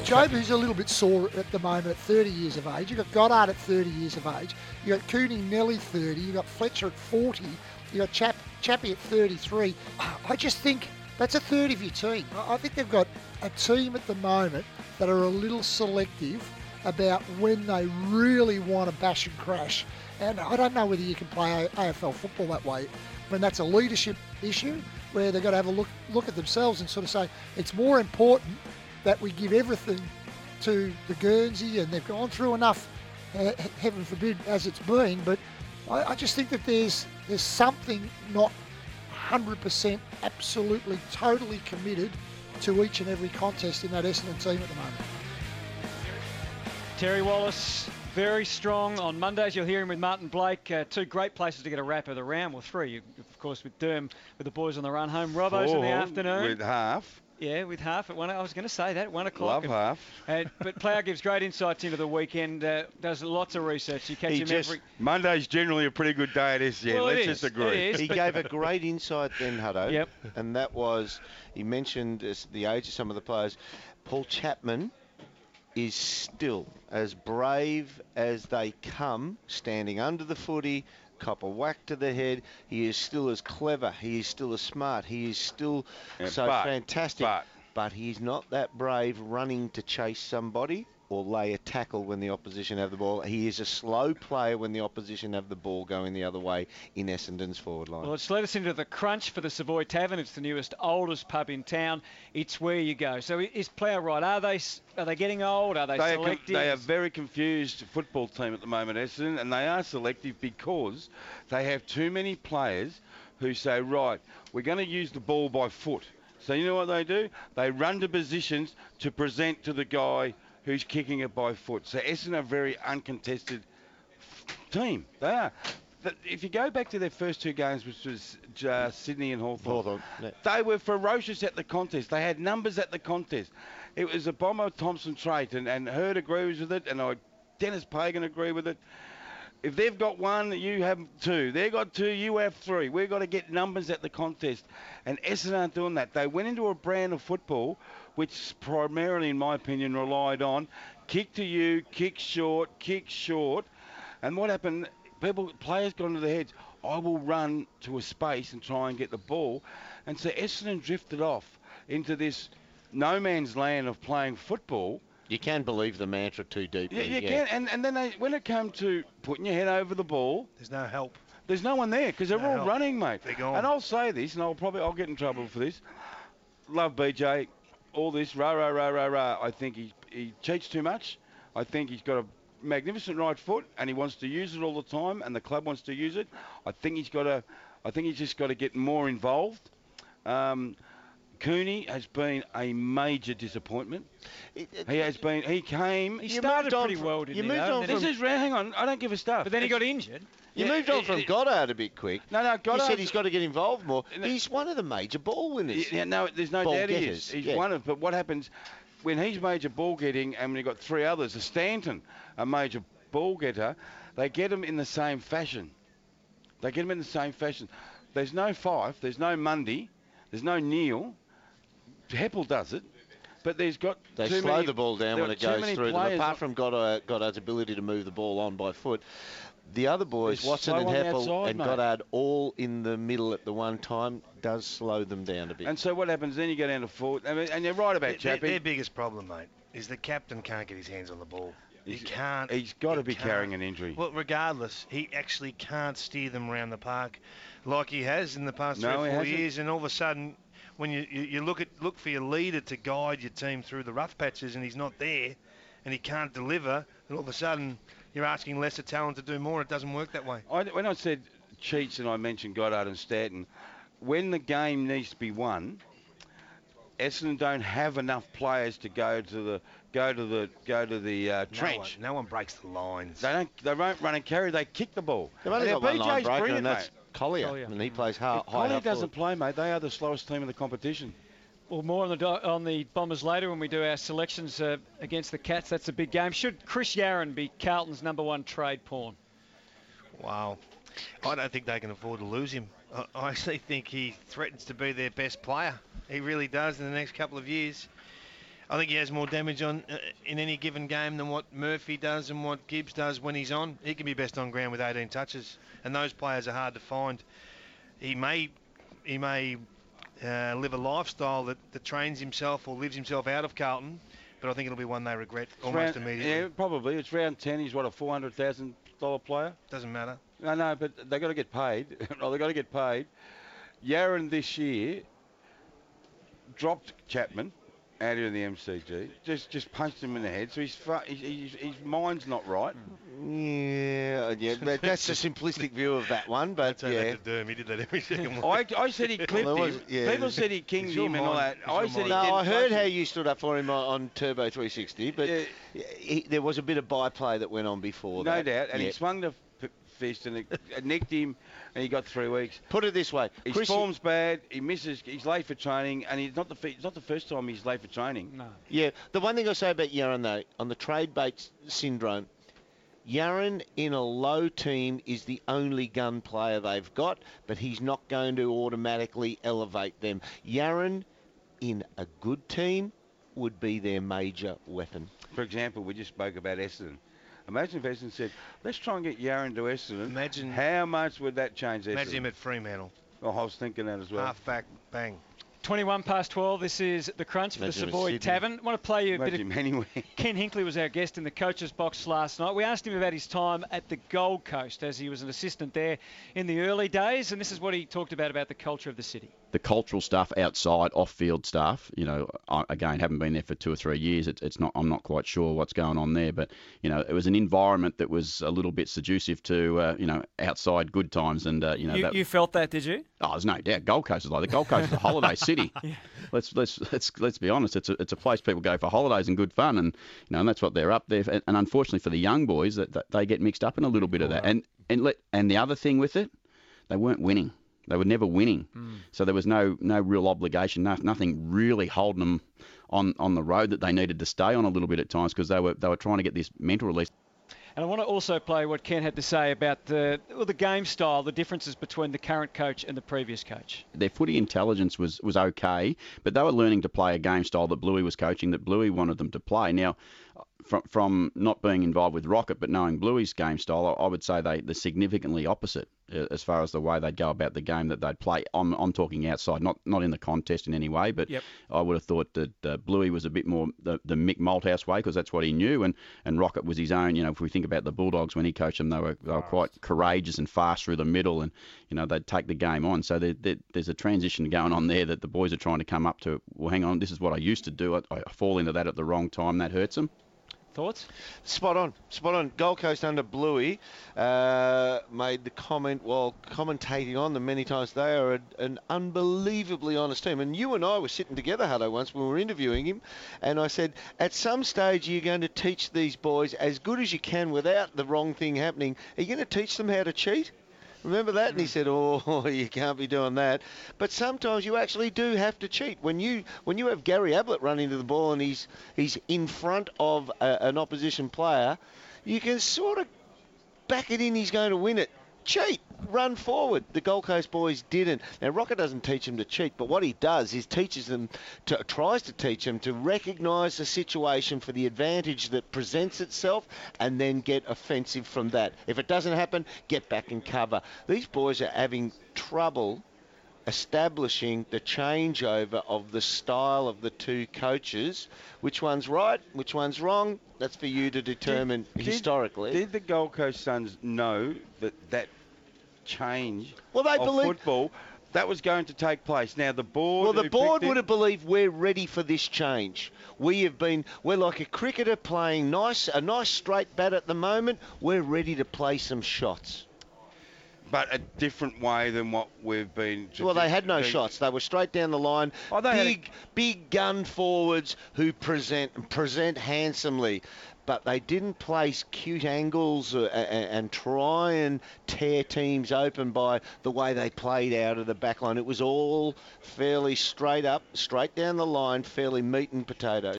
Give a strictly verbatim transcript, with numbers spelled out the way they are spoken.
Job, who's a little bit sore at the moment at thirty years of age. You've got Goddard at thirty years of age. You've got Cooney nearly thirty. You've got Fletcher at forty. You've got Chap, Chappie at thirty-three. I just think that's a third of your team. I think they've got a team at the moment that are a little selective about when they really want to bash and crash. And I don't know whether you can play A F L football that way. I mean, that's a leadership issue where they've got to have a look look at themselves and sort of say it's more important that we give everything to the Guernsey, and they've gone through enough, uh, heaven forbid, as it's been. But I, I just think that there's there's something not one hundred percent absolutely, totally committed to each and every contest in that Essendon team at the moment. Terry Wallace, very strong. On Mondays, you'll hear him with Martin Blake. Uh, two great places to get a wrap of the round. Well, three, you, of course, with Durham, with the boys on the run home. Robbo's in the afternoon. With half. Yeah, with half at one. I was going to say that, one o'clock. Love and, half. Uh, but Plough gives great insights into the weekend. Uh, does lots of research. You catch he him just, every. Monday's generally a pretty good day at S G N. Well, Let's is, just agree. Is, he gave a great insight then, Hutto. Yep. And that was, he mentioned as the age of some of the players. Paul Chapman is still as brave as they come, standing under the footy. Cop a whack to the head. He is still as clever. He is still as smart. He is still yeah, so but, fantastic. But, but he's not that brave running to chase somebody or lay a tackle when the opposition have the ball. He is a slow player when the opposition have the ball going the other way in Essendon's forward line. Well, it's led us into the crunch for the Savoy Tavern. It's the newest, oldest pub in town. It's where you go. So is Plough right? Are they are they getting old? Are they, they selective? Are, they are a very confused football team at the moment, Essendon, and they are selective because they have too many players who say, right, we're going to use the ball by foot. So you know what they do? They run to positions to present to the guy who's kicking it by foot. So Essendon are a very uncontested team. They are. But if you go back to their first two games, which was uh, Sydney and Hawthorn, Hawthorn yeah. they were ferocious at the contest. They had numbers at the contest. It was a Bomber Thompson trait, and, and Hurd agrees with it, and I, Dennis Pagan agree with it. If they've got one, you have two. They've got two, you have three. We've got to get numbers at the contest. And Essendon aren't doing that. They went into a brand of football which primarily, in my opinion, relied on kick to you, kick short, kick short. And what happened, people, players got into their heads, I will run to a space and try and get the ball. And so Essendon drifted off into this no man's land of playing football. You can believe the mantra too deeply. Yeah, you yeah. can. And, and then they, when it came to putting your head over the ball, there's no help. There's no one there because they're no all help. running, mate. They're gone. And I'll say this, and I'll probably I'll get in trouble for this. Love B J, all this rah rah rah rah rah. I think he he cheats too much. I think he's got a magnificent right foot, and he wants to use it all the time, and the club wants to use it. I think he's got to. I think he's just got to get more involved. Um, Cooney has been a major disappointment. It, it, he has been. He came. He started pretty from, well, didn't you he? Moved though? on this is hang on. I don't give a stuff. But then he it's, got injured. You yeah, moved on it, from it, Goddard a bit quick. No, no, Goddard. You said he's got to get involved more. No, he's one of the major ball winners. Yeah, no, there's no ball doubt getters. he is. He's yeah. one of. But what happens when he's major ball getting, and when you've got three others, a Stanton, a major ball getter, they get him in the same fashion. They get him in the same fashion. There's no Fife. There's no Mundy. There's no Neil. Heppel does it. But there's got They too slow many, the ball down when it goes through them. Apart from Goddard, Goddard's ability to move the ball on by foot, the other boys, Watson and Heppel outside, and mate. Goddard, all in the middle at the one time, does slow them down a bit. And so what happens then? You go down to forward, I mean, and you're right about their, Chappie. Their biggest problem, mate, is the captain can't get his hands on the ball. He He's, can't. He's got to be can't. carrying an injury. Well, regardless, he actually can't steer them around the park like he has in the past no, three or four hasn't. years, and all of a sudden, when you, you, you look at look for your leader to guide your team through the rough patches, and he's not there, and he can't deliver, and all of a sudden you're asking lesser talent to do more. It doesn't work that way. I, when I said cheats and I mentioned Goddard and Stanton, when the game needs to be won, Essendon don't have enough players to go to the go to the go to the uh, trench. No one, no one breaks the lines. They don't. They won't run and carry. They kick the ball. They've only and got one line breaker, brilliant, and that's mate. Collier, Collier. and he plays high. If Collier high doesn't forward. play, mate. They are the slowest team in the competition. Well, more on the do- on the Bombers later when we do our selections uh, against the Cats. That's a big game. Should Chris Yarran be Carlton's number one trade pawn? Wow. I don't think they can afford to lose him. I, I actually think he threatens to be their best player. He really does in the next couple of years. I think he has more damage on uh, in any given game than what Murphy does and what Gibbs does when he's on. He can be best on ground with eighteen touches, and those players are hard to find. He may he may uh, live a lifestyle that, that trains himself or lives himself out of Carlton, but I think it'll be one they regret It's almost round, immediately. Yeah, probably. It's round ten. He's, what, a four hundred thousand dollars player? Doesn't matter. No, no, but they've got to get paid. Well, they've got to get paid. Yaron this year dropped Chapman out of the M C G, just just punched him in the head, so his, fu- his, his, his mind's not right. Yeah, yeah, but that's a simplistic view of that one, but That's how yeah. they did Derm. He did that every second one. I, I said he clipped Well, there was- him. yeah. People said he kinged It's your him and all that. mind. It's I your said he mind. No, I didn't heard touch how him. you stood up for him on, on Turbo three sixty, but Yeah. he, there was a bit of byplay that went on before No that. doubt, and Yeah. he swung the f- fist and it, it nicked him, and he got three weeks. Put it this way, His Chris, form's bad. He misses. He's late for training, and he's not the f- it's not the first time he's late for training. No. yeah, the one thing I say about Yaron though, on the trade bait syndrome, Yaron in a low team is the only gun player they've got, but he's not going to automatically elevate them. Yaron in a good team would be their major weapon. For example, we just spoke about Essendon. Imagine if Essendon said, "Let's try and get Yaron to Essendon." Imagine- how much would that change Essendon? Imagine him at Fremantle. Oh, I was thinking that as well. Half back, bang. twenty-one past twelve. This is the Crunch for Imagine the him at Savoy Sydney. Tavern. I want to play you a bit Imagine of... him anyway. Ken Hinkley was our guest in the coach's box last night. We asked him about his time at the Gold Coast as he was an assistant there in the early days, and this is what he talked about about the culture of the city. The cultural stuff outside, off-field stuff, you know, I, again, haven't been there for two or three years. It's, it's not. I'm not quite sure what's going on there, but you know, it was an environment that was a little bit seductive to, uh, you know, outside good times, and uh, you know, You, that, you felt that, did you? oh, there's no doubt. Gold Coast is like the Gold Coast is a holiday city. Yeah. Let's let's let's let's be honest. It's a it's a place people go for holidays and good fun, and you know, and that's what they're up there. For. And, and unfortunately for the young boys, that, that they get mixed up in a little bit of that. And and let and the other thing with it, they weren't winning. They were never winning. Mm. So there was no no real obligation, no, nothing really holding them on, on the road that they needed to stay on a little bit at times, because they were they were trying to get this mental release. And I want to also play what Ken had to say about the well, the game style, the differences between the current coach and the previous coach. Their footy intelligence was, was okay, but they were learning to play a game style that Bluey was coaching, that Bluey wanted them to play. Now, from from not being involved with Rocket, but knowing Bluey's game style, I would say they, they're significantly opposite as far as the way they'd go about the game that they'd play. I'm, I'm talking outside, not not in the contest in any way, but yep. I would have thought that uh, Bluey was a bit more the, the Mick Malthouse way, because that's what he knew, and, and Rocket was his own. You know, if we think about the Bulldogs when he coached them, they were they were quite courageous and fast through the middle, and you know, they'd take the game on. So there, there, there's a transition going on there that the boys are trying to come up to. Well, hang on, this is what I used to do. I, I fall into that at the wrong time. That hurts them. Thoughts? Spot on, spot on. Gold Coast under Bluey uh, made the comment while commentating on them many times. They are a, an unbelievably honest team. And you and I were sitting together, Hutto, once when we were interviewing him, and I said, at some stage you're going to teach these boys as good as you can without the wrong thing happening. Are you going to teach them how to cheat? Remember that? And he said, oh, you can't be doing that. But sometimes you actually do have to cheat. When you when you have Gary Ablett running to the ball and he's he's in front of a, an opposition player, you can sort of back it in he's going to win it. Cheat. Run forward. The Gold Coast boys didn't. Now, Rocket doesn't teach them to cheat, but what he does is teaches them, to tries to teach them to recognise the situation for the advantage that presents itself and then get offensive from that. If it doesn't happen, get back and cover. These boys are having trouble establishing the changeover of the style of the two coaches. Which one's right, which one's wrong, that's for you to determine Did- historically. Did the Gold Coast Suns know that that change Well, they of believe- football, that was going to take place? Now, the board... Well, the who board picked would it- have believed we're ready for this change. We have been, we're like a cricketer playing nice, a nice straight bat at the moment. We're ready to play some shots. But a different way than what we've been... Well, they had no been- shots. They were straight down the line. Oh, they had a- big, big gun forwards who present present handsomely. But they didn't place cute angles uh, and, and try and tear teams open by the way they played out of the back line. It was all fairly straight up, straight down the line, fairly meat and potatoes.